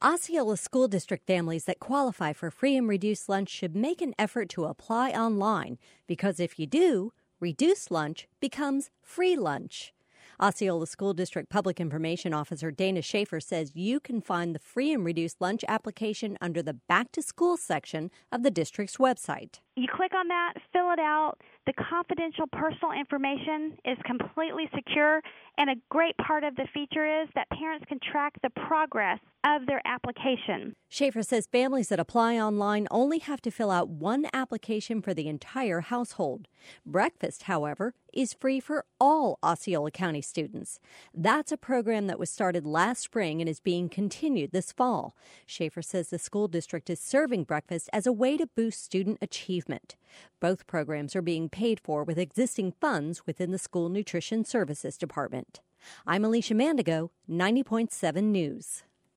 Osceola School District families that qualify for free and reduced lunch should make an effort to apply online because if you do, reduced lunch becomes free lunch. Osceola School District Public Information Officer Dana Schaefer says you can find the free and reduced lunch application under the Back to School section of the district's website. You click on that, fill it out. The confidential personal information is completely secure, and a great part of the feature is that parents can track the progress of their application. Schaefer says families that apply online only have to fill out one application for the entire household. Breakfast, however, is free for all Osceola County students. That's a program that was started last spring and is being continued this fall. Schaefer says the school district is serving breakfast as a way to boost student achievement. Both programs are being paid for with existing funds within the School Nutrition Services Department. I'm Alicia Mandigo, 90.7 News.